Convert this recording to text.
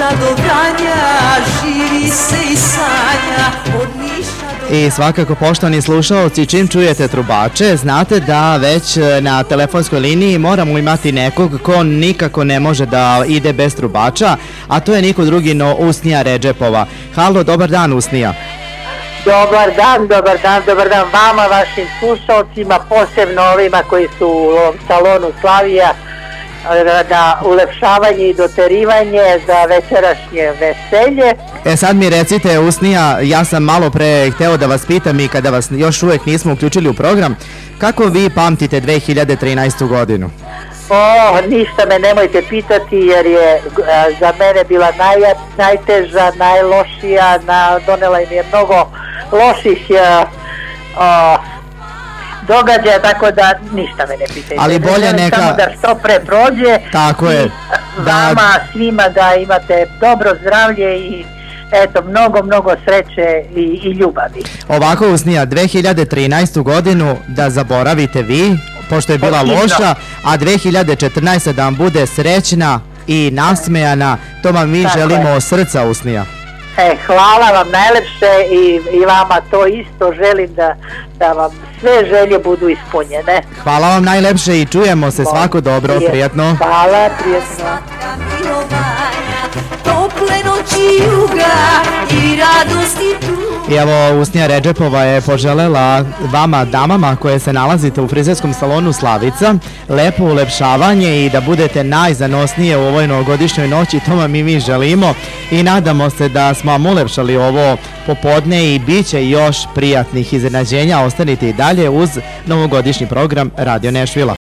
Niša do Vranja, živi se i sanja, od Niša do... I svakako, poštovani slušaoci, čim čujete trubače, znate da već na telefonskoj liniji moramo imati nekog ko nikako ne može da ide bez trubača, a to je niko drugi no Usnija Redžepova. Halo, dobar dan, Usnija. Dobar dan vama, vašim slušalcima, posebno ovima koji su u salonu Slavija, na ulepšavanje i doterivanje za večerašnje veselje. Sad mi recite, Usnija, ja sam malo pre hteo da vas pitam i kada vas još uvek nismo uključili u program, kako vi pamtite 2013. godinu? Ništa me nemojte pitati jer je za mene bila najteža, najlošija, donela im je mnogo loših događaja, tako da ništa me ne pitajte. Ali bolje neka... Samo da što pre prođe. Tako je. Vama svima da imate dobro zdravlje i eto, mnogo sreće i ljubavi. Ovako, Usnija, 2013. godinu da zaboravite vi, pošto je bila loša, a 2014. da vam bude srećna i nasmejana, to vam mi želimo od srca, Usnija. Hvala vam najlepše i vama to isto, želim da vam sve želje budu ispunjene. Hvala vam najlepše i čujemo se, svako dobro, prijatno. Hvala, prijatno. Tople noći juga i radosti tu. I evo, Usnija Redžepova je poželela vama, damama koje se nalazite u frizerskom salonu Slavica, lepo ulepšavanje i da budete najzanosnije u ovoj novogodišnjoj noći, to vam i mi želimo i nadamo se da smo vam ulepšali ovo popodne i bit će još prijatnih iznenađenja. Ostanite i dalje uz novogodišnji program Radio Nešvila.